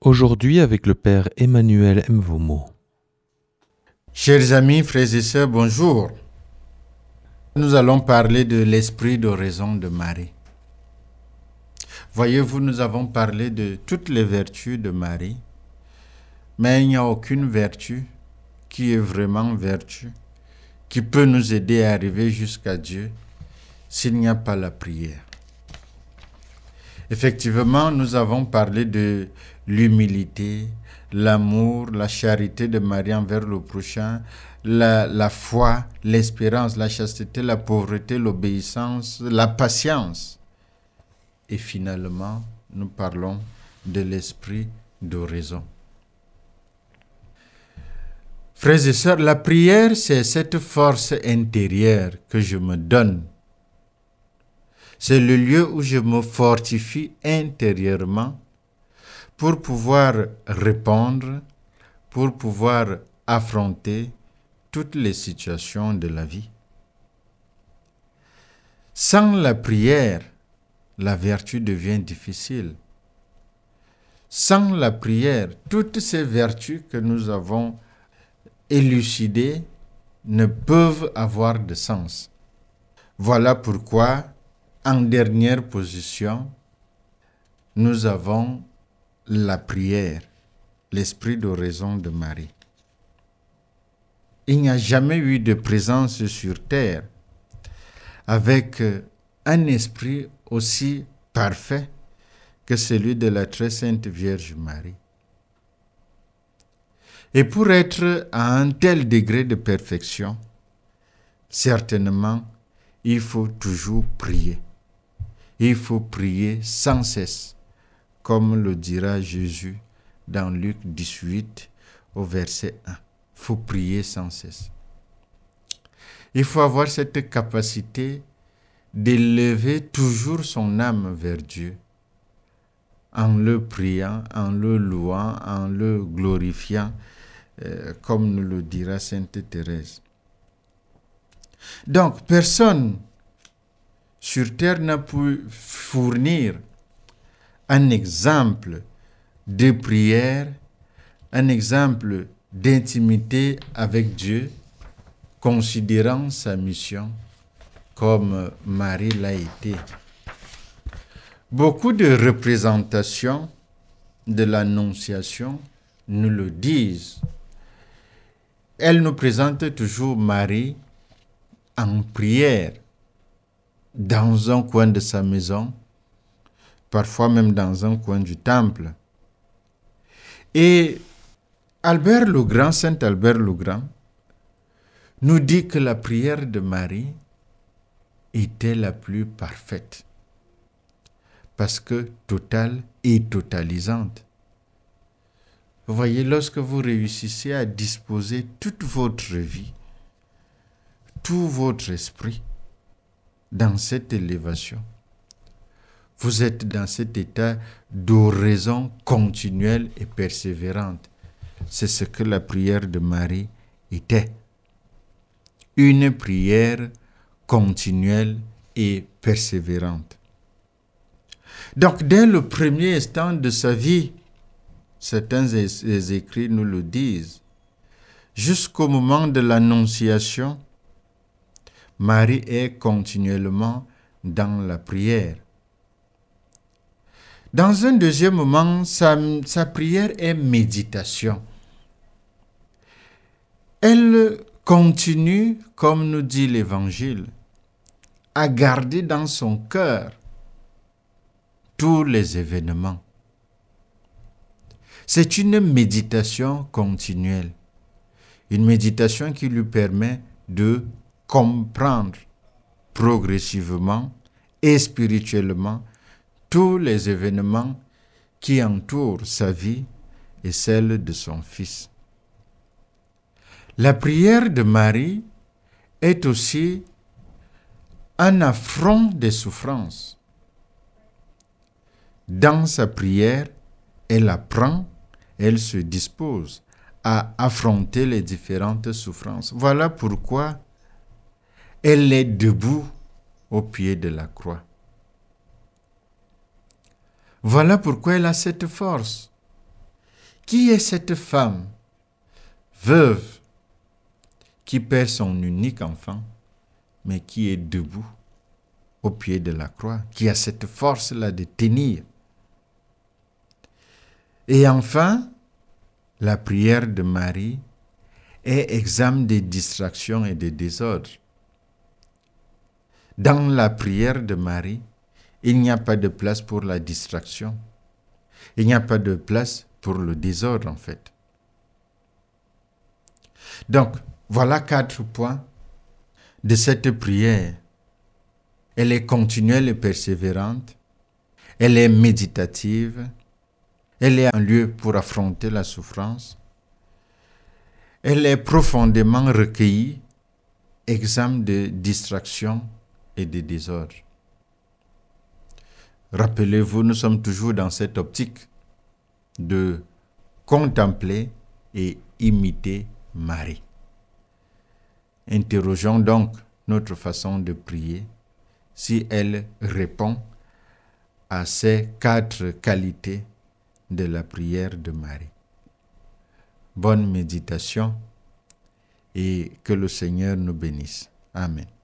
Aujourd'hui avec le Père Emmanuel Mvomo. Chers amis, frères et sœurs, bonjour. Nous allons parler de l'esprit d'oraison de Marie. Voyez-vous, nous avons parlé de toutes les vertus de Marie, mais il n'y a aucune vertu qui est vraiment vertu, qui peut nous aider à arriver jusqu'à Dieu s'il n'y a pas la prière. Effectivement, nous avons parlé de l'humilité, l'amour, la charité de Marie envers le prochain, la foi, l'espérance, la chasteté, la pauvreté, l'obéissance, la patience. Et finalement, nous parlons de l'esprit d'oraison. Frères et sœurs, la prière, c'est cette force intérieure que je me donne. C'est le lieu où je me fortifie intérieurement pour pouvoir répondre, pour pouvoir affronter toutes les situations de la vie. Sans la prière, la vertu devient difficile. Sans la prière, toutes ces vertus que nous avons élucidées ne peuvent avoir de sens. Voilà pourquoi, en dernière position, nous avons la prière, l'esprit d'oraison de Marie. Il n'y a jamais eu de présence sur terre avec un esprit aussi parfait que celui de la très sainte Vierge Marie. Et pour être à un tel degré de perfection, certainement, il faut toujours prier. Il faut prier sans cesse, comme le dira Jésus dans Luc 18 au verset 1. Il faut prier sans cesse. Il faut avoir cette capacité d'élever toujours son âme vers Dieu, en le priant, en le louant, en le glorifiant, comme nous le dira Sainte Thérèse. Donc, personne sur terre n'a pu fournir un exemple de prière, un exemple d'intimité avec Dieu, considérant sa mission comme Marie l'a été. Beaucoup de représentations de l'Annonciation nous le disent. Elles nous présentent toujours Marie en prière, dans un coin de sa maison, parfois même dans un coin du temple. Et Albert le Grand, Saint Albert le Grand, nous dit que la prière de Marie était la plus parfaite, parce que totale et totalisante. Vous voyez, lorsque vous réussissez à disposer toute votre vie, tout votre esprit, dans cette élévation, vous êtes dans cet état d'oraison continuelle et persévérante. C'est ce que la prière de Marie était. Une prière continuelle et persévérante. Donc, dès le premier instant de sa vie, certains écrits nous le disent, jusqu'au moment de l'Annonciation, Marie est continuellement dans la prière. Dans un deuxième moment, sa prière est méditation. Elle continue, comme nous dit l'Évangile, à garder dans son cœur tous les événements. C'est une méditation continuelle, une méditation qui lui permet de comprendre progressivement et spirituellement tous les événements qui entourent sa vie et celle de son Fils. La prière de Marie est aussi un affront des souffrances. Dans sa prière, elle apprend, elle se dispose à affronter les différentes souffrances. Voilà pourquoi elle est debout au pied de la croix. Voilà pourquoi elle a cette force Qui est cette femme veuve qui perd son unique enfant, mais qui est debout au pied de la croix, qui a cette force-là de tenir? Et enfin, la prière de Marie est exempte des distractions et des désordres. Dans la prière de Marie, il n'y a pas de place pour la distraction. Il n'y a pas de place pour le désordre, en fait. Donc, voilà 4 points de cette prière. Elle est continuelle et persévérante. Elle est méditative. Elle est un lieu pour affronter la souffrance. Elle est profondément recueillie, exempte de distraction et de désordre. Rappelez-vous, nous sommes toujours dans cette optique de contempler et imiter Marie. Interrogeons donc notre façon de prier si elle répond à ces 4 qualités de la prière de Marie. Bonne méditation et que le Seigneur nous bénisse. Amen.